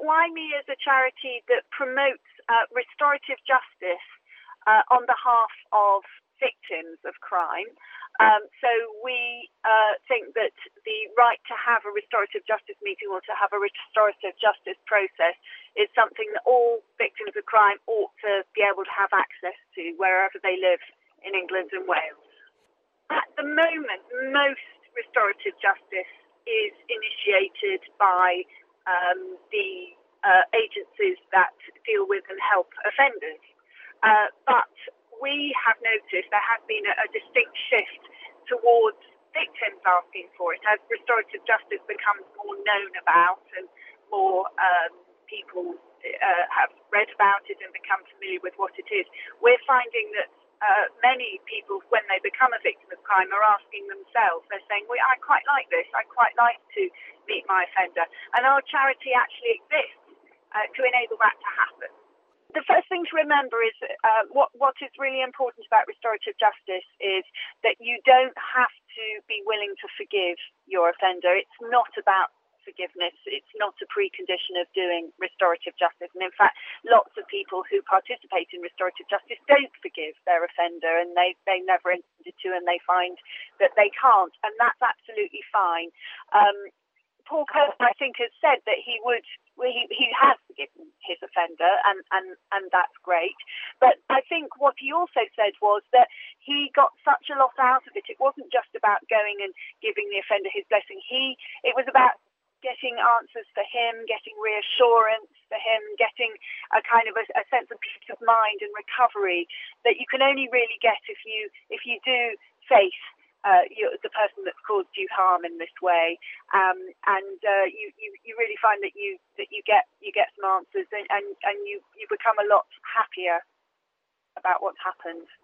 YME is a charity that promotes restorative justice on behalf of victims of crime. So we think that the right to have a restorative justice meeting or to have a restorative justice process is something that all victims of crime ought to be able to have access to wherever they live in England and Wales. At the moment, most restorative justice is initiated by the agencies that deal with and help offenders. But we have noticed there has been a distinct shift towards victims asking for it as restorative justice becomes more known about and more people have read about it and become familiar with what it is. We're finding that many people, when they become a victim of crime, are asking themselves, they're saying, well, I quite like this, I quite like to meet my offender. And our charity actually exists to enable that to happen. The first thing to remember is what is really important about restorative justice is that you don't have to be willing to forgive your offender. It's not about forgiveness. It's not a precondition of doing restorative justice. And in fact, lots of people who participate in restorative justice don't forgive their offender, and they never intended to, and they find that they can't. And that's absolutely fine. Paul Cohen, I think, has said that he has forgiven his offender, and that's great. But I think what he also said was that he got such a lot out of it. It wasn't just about going and giving the offender his blessing. It was about getting answers for him, getting reassurance for him, getting a kind of a sense of peace of mind and recovery that you can only really get if you do face the person that's caused you harm in this way, and you really find that you get some answers and you become a lot happier about what's happened.